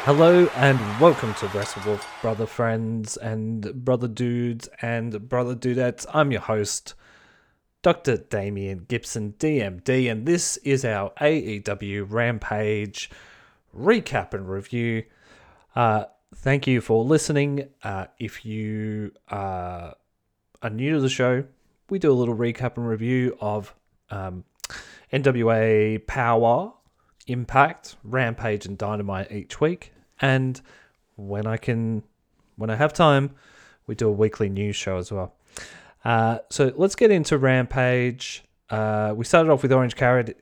Hello and welcome to WrestleWolf, brother friends and brother dudes and brother dudettes. I'm your host, Dr. Damian Gibson, DMD, and this is our AEW Rampage recap and review. Thank you for listening. If you are new to the show, we do a little recap and review of NWA Power, Impact, Rampage, and Dynamite each week. And when I have time, we do a weekly news show as well. So let's get into Rampage. We started off with Orange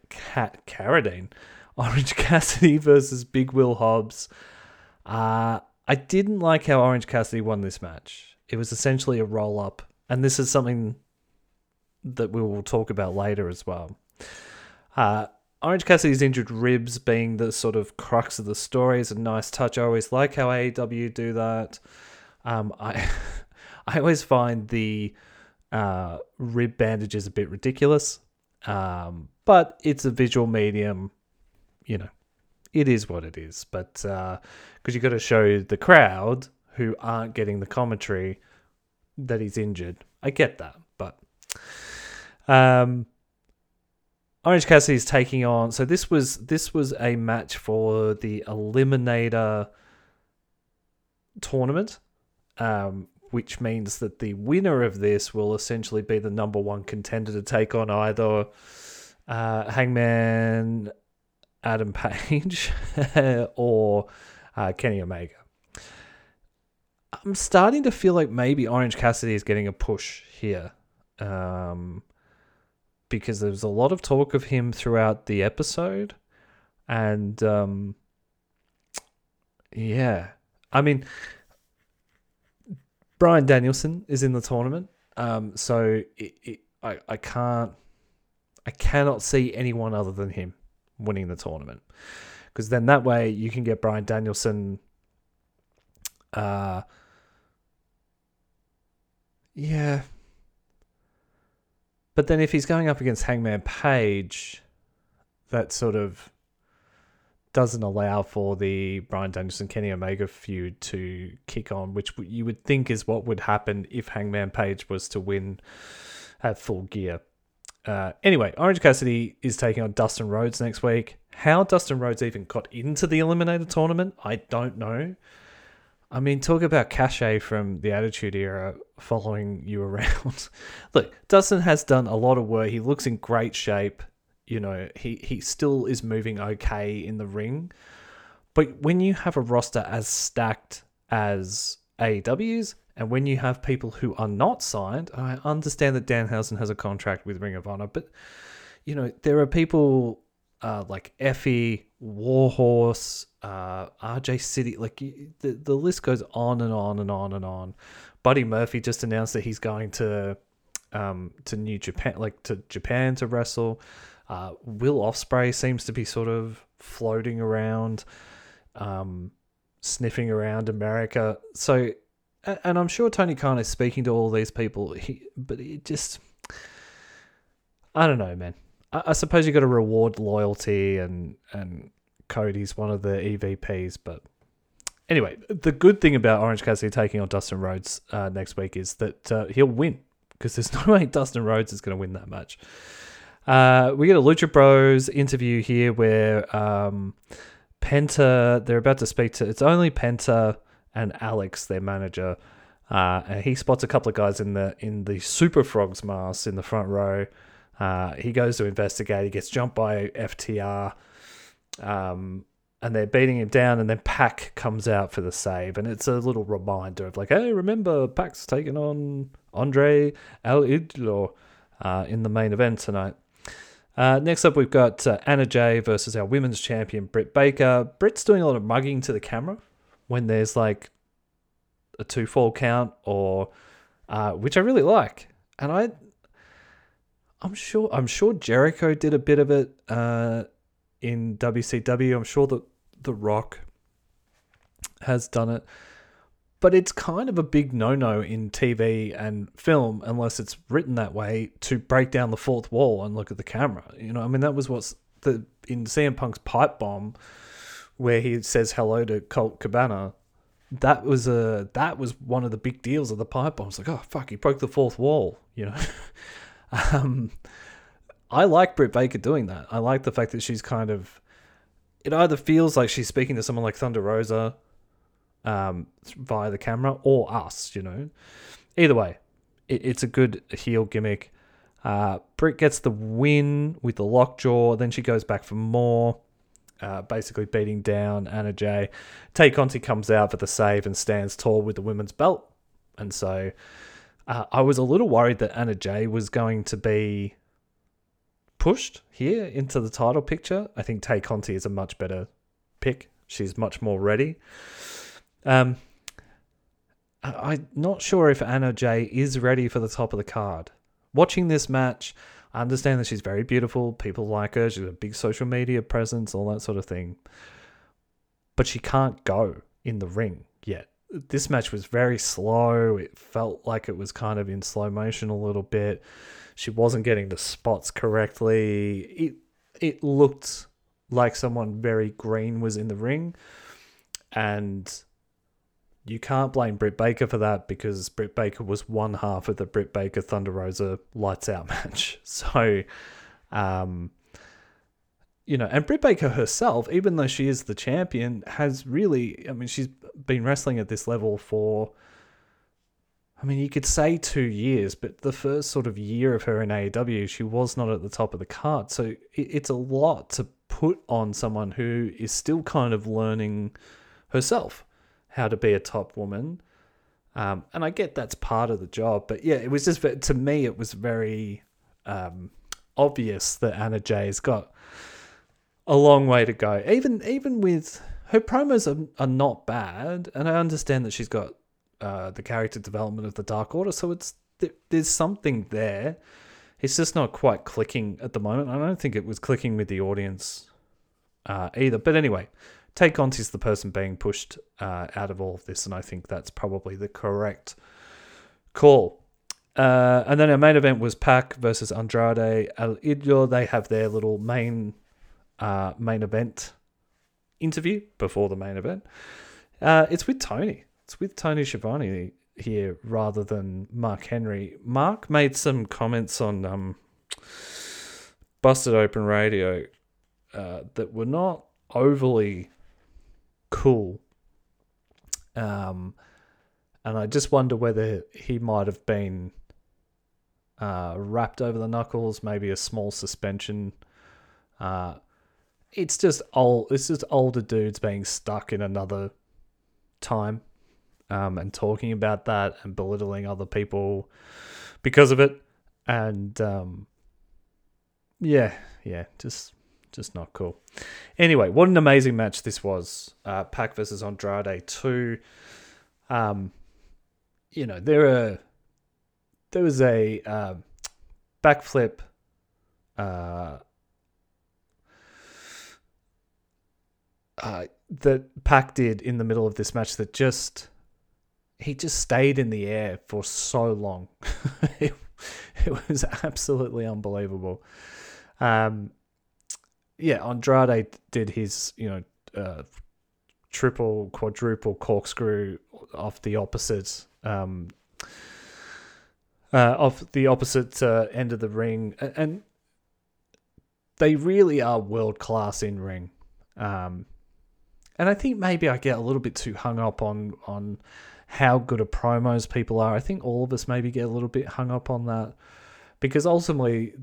Cassidy versus Big Will Hobbs. I didn't like how Orange Cassidy won this match. It was essentially a roll-up, and this is something that we will talk about later as well. Orange Cassidy's injured ribs being the sort of crux of the story is a nice touch. I always like how AEW do that. I always find the rib bandages a bit ridiculous, but it's a visual medium. You know, it is what it is. But because you got to show the crowd who aren't getting the commentary that he's injured, I get that. But Orange Cassidy's taking on. So this was a match for the Eliminator tournament, which means that the winner of this will essentially be the number one contender to take on either Hangman Adam Page or Kenny Omega. I'm starting to feel like maybe Orange Cassidy is getting a push here. Because there was a lot of talk of him throughout the episode. And, yeah. I mean, Bryan Danielson is in the tournament. So I cannot see anyone other than him winning the tournament. Because then that way you can get Bryan Danielson... yeah... But then if he's going up against Hangman Page, that sort of doesn't allow for the Bryan Danielson-Kenny Omega feud to kick on, which you would think is what would happen if Hangman Page was to win at Full Gear. Anyway, Orange Cassidy is taking on Dustin Rhodes next week. How Dustin Rhodes even got into the Eliminator tournament, I don't know. I mean, talk about cachet from the Attitude Era following you around. Look, Dustin has done a lot of work. He looks in great shape. You know, he still is moving okay in the ring. But when you have a roster as stacked as AEW's, and when you have people who are not signed, I understand that Danhausen has a contract with Ring of Honor, but, you know, there are people like Effie, Warhorse, RJ City, like the list goes on and on and on and on. Buddy Murphy just announced that he's going to New Japan, like to Japan to wrestle. Will Ospreay seems to be sort of floating around, sniffing around America. So, and I'm sure Tony Khan is speaking to all these people, but it just, I don't know, man. I suppose you got to reward loyalty, and Cody's one of the EVPs. But anyway, the good thing about Orange Cassidy taking on Dustin Rhodes next week is that he'll win, because there's no way Dustin Rhodes is going to win that match. We get a Lucha Bros interview here where Penta, they're about to speak to, it's only Penta and Alex, their manager. And he spots a couple of guys in the Super Frogs mask in the front row. He goes to investigate. He gets jumped by FTR, and they're beating him down. And then Pac comes out for the save, and it's a little reminder of like, hey, remember Pac's taking on Andre El Idolo in the main event tonight. Next up, we've got Anna Jay versus our women's champion Britt Baker. Britt's doing a lot of mugging to the camera when there's like a 2-fall count, or which I really like, and I'm sure Jericho did a bit of it in WCW. I'm sure that The Rock has done it. But it's kind of a big no-no in TV and film, unless it's written that way, to break down the fourth wall and look at the camera. You know, I mean, that was in CM Punk's pipe bomb, where he says hello to Colt Cabana, that was one of the big deals of the pipe bomb. It's like, oh fuck, he broke the fourth wall, you know. I like Britt Baker doing that. I like the fact that she's kind of, it either feels like she's speaking to someone like Thunder Rosa via the camera, or us, you know. Either way, it's a good heel gimmick. Britt gets the win with the lockjaw. Then she goes back for more, basically beating down Anna Jay. Tay Conti comes out for the save and stands tall with the women's belt. And so I was a little worried that Anna Jay was going to be pushed here into the title picture. I think Tay Conti is a much better pick. She's much more ready. I'm not sure if Anna Jay is ready for the top of the card. Watching this match, I understand that she's very beautiful. People like her. She's got a big social media presence, all that sort of thing. But she can't go in the ring yet. This match was very slow. It felt like it was kind of in slow motion a little bit. She wasn't getting the spots correctly. It looked like someone very green was in the ring. And you can't blame Britt Baker for that, because Britt Baker was one half of the Britt Baker Thunder Rosa Lights Out match. So, you know, and Britt Baker herself, even though she is the champion, has really, I mean, she's been wrestling at this level for, I mean, you could say 2 years, but the first sort of year of her in AEW, she was not at the top of the card. So it's a lot to put on someone who is still kind of learning herself how to be a top woman. And I get that's part of the job, but yeah, it was just, to me, it was very obvious that Anna Jay's got a long way to go. Even with her promos are not bad, and I understand that she's got the character development of the Dark Order, so there's something there. It's just not quite clicking at the moment. I don't think it was clicking with the audience either. But anyway, Tay Conti's the person being pushed out of all of this, and I think that's probably the correct call. And then our main event was Pac versus Andrade El Idolo. They have their little main event interview before the main event. It's with Tony. It's with Tony Schiavone here rather than Mark Henry. Mark made some comments on Busted Open Radio that were not overly cool. And I just wonder whether he might have been wrapped over the knuckles, maybe a small suspension. It's just older dudes being stuck in another time, and talking about that and belittling other people because of it. And just not cool. Anyway, what an amazing match this was. Pac versus Andrade 2. You know, there was a backflip that Pac did in the middle of this match that he just stayed in the air for so long. It was absolutely unbelievable. Andrade did his, triple, quadruple corkscrew off the opposite end of the ring, and they really are world class in ring. And I think maybe I get a little bit too hung up on how good at promos people are. I think all of us maybe get a little bit hung up on that, because ultimately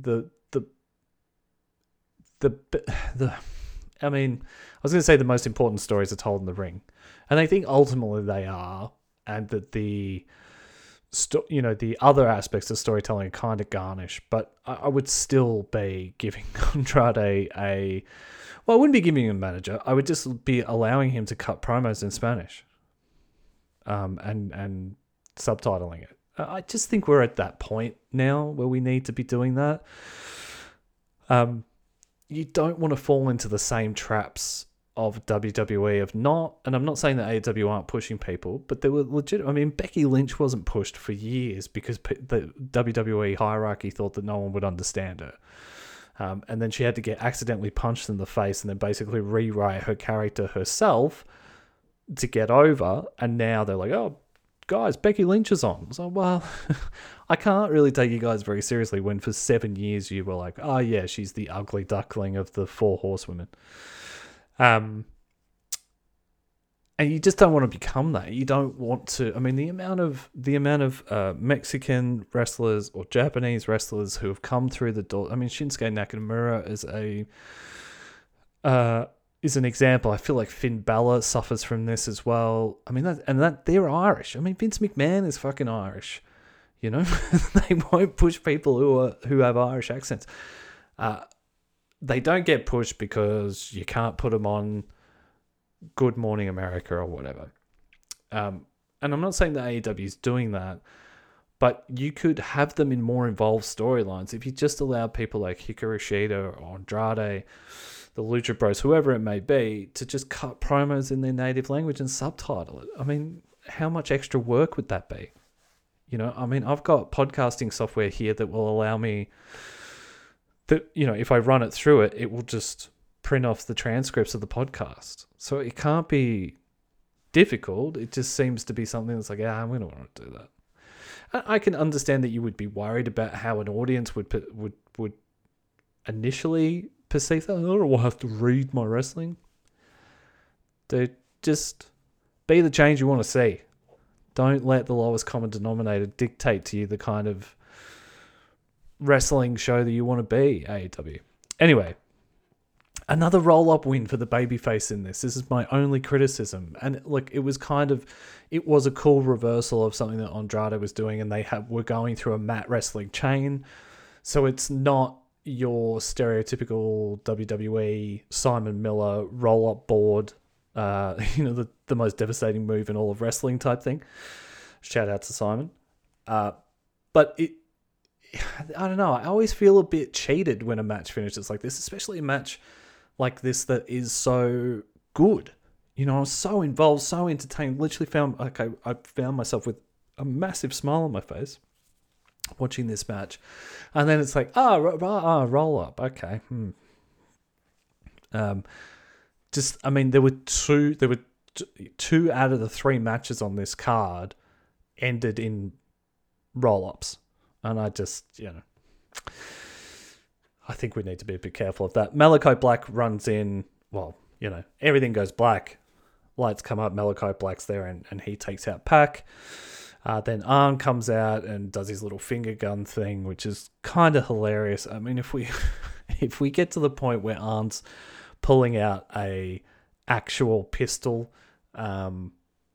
I mean, I was going to say the most important stories are told in the ring, and I think ultimately they are, and that the other aspects of storytelling are kind of garnish. But I would still be giving Andrade I wouldn't be giving him a manager. I would just be allowing him to cut promos in Spanish, and subtitling it. I just think we're at that point now where we need to be doing that. You don't want to fall into the same traps of WWE and I'm not saying that AEW aren't pushing people, but they were legit. I mean, Becky Lynch wasn't pushed for years because the WWE hierarchy thought that no one would understand her. And then she had to get accidentally punched in the face and then basically rewrite her character herself to get over. And now they're like, oh, guys, Becky Lynch is on. So, well, I can't really take you guys very seriously when for 7 years you were like, oh, yeah, she's the ugly duckling of the Four Horsewomen. And you just don't want to become that. You don't want to. I mean, the amount of Mexican wrestlers or Japanese wrestlers who have come through the door. I mean, Shinsuke Nakamura is an example. I feel like Finn Balor suffers from this as well. I mean, they're Irish. I mean, Vince McMahon is fucking Irish. You know, they won't push people who have Irish accents. They don't get pushed because you can't put them on Good Morning America or whatever. And I'm not saying that AEW is doing that, but you could have them in more involved storylines if you just allowed people like Hikaru Shida or Andrade, the Lucha Bros, whoever it may be, to just cut promos in their native language and subtitle it. I mean, how much extra work would that be? You know, I mean, I've got podcasting software here that will allow me that, you know, if I run it through it, it will just print off the transcripts of the podcast. So it can't be difficult. It just seems to be something that's like, we don't want to do that. I can understand that you would be worried about how an audience would initially perceive that. I'll have to read my wrestling. Dude, just be the change you want to see. Don't let the lowest common denominator dictate to you the kind of wrestling show that you want to be, AEW. Anyway, another roll-up win for the babyface in this. This is my only criticism. And look, it was a cool reversal of something that Andrade was doing, and were going through a mat wrestling chain. So it's not your stereotypical WWE Simon Miller roll-up board, the most devastating move in all of wrestling type thing. Shout out to Simon. But I don't know. I always feel a bit cheated when a match finishes like this, especially a match like this that is so good. You know, I was so involved, so entertained. Literally I found myself with a massive smile on my face watching this match, and then it's like, roll up, okay. There were two out of the three matches on this card ended in roll-ups. And I just, I think we need to be a bit careful of that. Malachi Black runs in, everything goes black. Lights come up, Malachi Black's there, and he takes out Pac. Then Arn comes out and does his little finger gun thing, which is kind of hilarious. I mean, if we get to the point where Arn's pulling out a actual pistol, I'll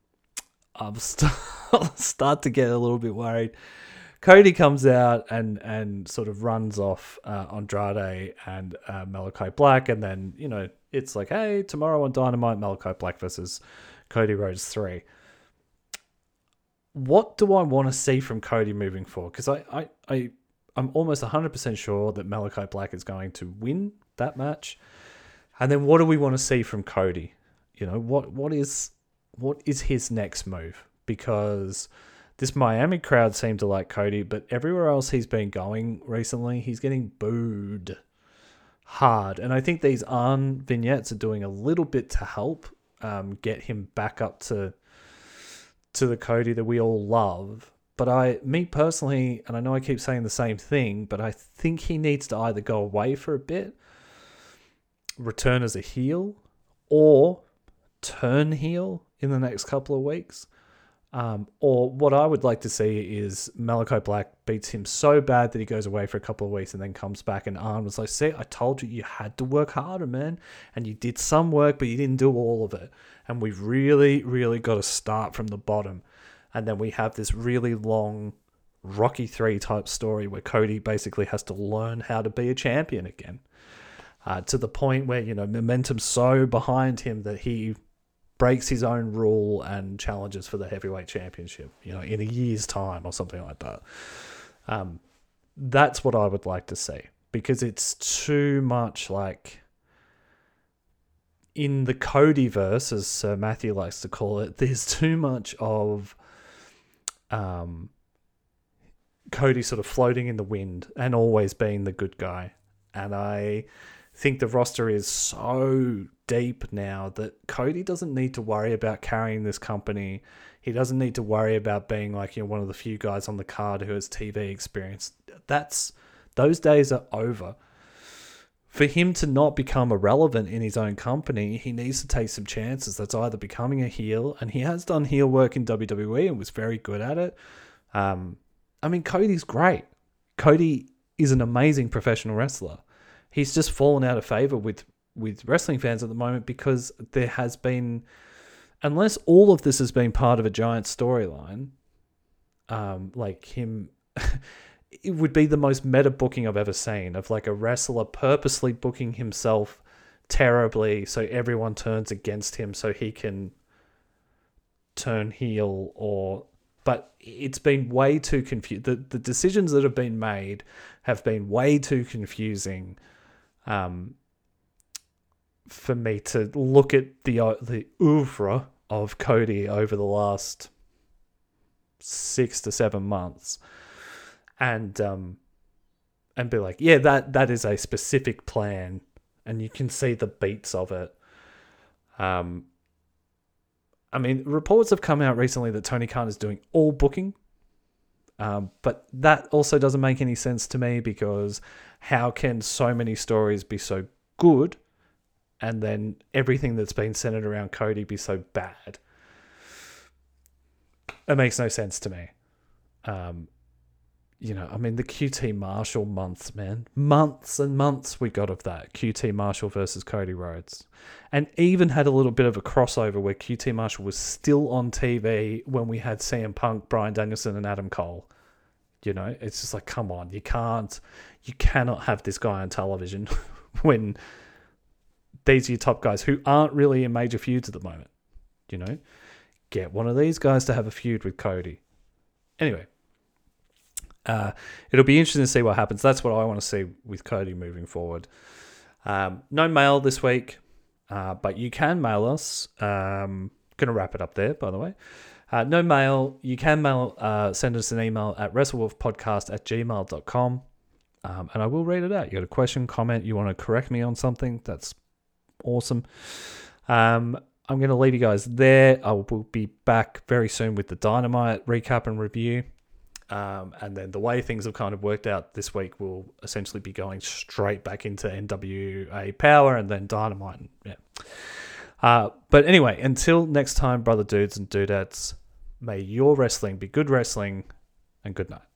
start to get a little bit worried. Cody comes out and sort of runs off Andrade and Malachi Black, and then, it's like, hey, tomorrow on Dynamite, Malachi Black versus Cody Rhodes 3. What do I want to see from Cody moving forward? Because I'm almost 100% sure that Malachi Black is going to win that match. And then what do we want to see from Cody? What is his next move? Because this Miami crowd seemed to like Cody, but everywhere else he's been going recently, he's getting booed hard. And I think these Arn vignettes are doing a little bit to help get him back up to the Cody that we all love. But me personally, and I know I keep saying the same thing, but I think he needs to either go away for a bit, return as a heel, or turn heel in the next couple of weeks. Or what I would like to see is Malachi Black beats him so bad that he goes away for a couple of weeks and then comes back, and Arn was like, see, I told you had to work harder, man. And you did some work, but you didn't do all of it. And we've really, really got to start from the bottom. And then we have this really long Rocky 3 type story where Cody basically has to learn how to be a champion again. To the point where, momentum's so behind him that he breaks his own rule and challenges for the heavyweight championship, in a year's time or something like that. That's what I would like to see, because it's too much like in the Codyverse, as Sir Matthew likes to call it, there's too much of Cody sort of floating in the wind and always being the good guy. And I think the roster is so deep now that Cody doesn't need to worry about carrying this company. He doesn't need to worry about being like, one of the few guys on the card who has TV experience. Those days are over. For him to not become irrelevant in his own company, he needs to take some chances. That's either becoming a heel, and he has done heel work in WWE and was very good at it. Cody's great. Cody is an amazing professional wrestler. He's just fallen out of favor with wrestling fans at the moment because there has been, unless all of this has been part of a giant storyline, like him, it would be the most meta booking I've ever seen of like a wrestler purposely booking himself terribly so everyone turns against him so he can turn heel but it's been way too confusing. The decisions that have been made have been way too confusing for me to look at the oeuvre of Cody over the last 6 to 7 months and be like, yeah, that is a specific plan, and you can see the beats of it. Reports have come out recently that Tony Khan is doing all booking, but that also doesn't make any sense to me because how can so many stories be so good and then everything that's been centered around Cody be so bad? It makes no sense to me. The QT Marshall months, man. Months and months we got of that. QT Marshall versus Cody Rhodes. And even had a little bit of a crossover where QT Marshall was still on TV when we had CM Punk, Bryan Danielson, and Adam Cole. It's just like, come on. You cannot have this guy on television when these are your top guys who aren't really in major feuds at the moment. Get one of these guys to have a feud with Cody. Anyway. It'll be interesting to see what happens. That's what I want to see with Cody moving forward. No mail this week, but you can mail us. Going to wrap it up there, by the way. No mail. You can send us an email at wrestlewolfpodcast@gmail.com, and I will read it out. You got a question, comment, you want to correct me on something, that's awesome. I'm going to leave you guys there. I will be back very soon with the Dynamite recap and review. And then the way things have kind of worked out this week, will essentially be going straight back into NWA Power and then Dynamite. But anyway, until next time, brother dudes and dudettes, may your wrestling be good wrestling, and good night.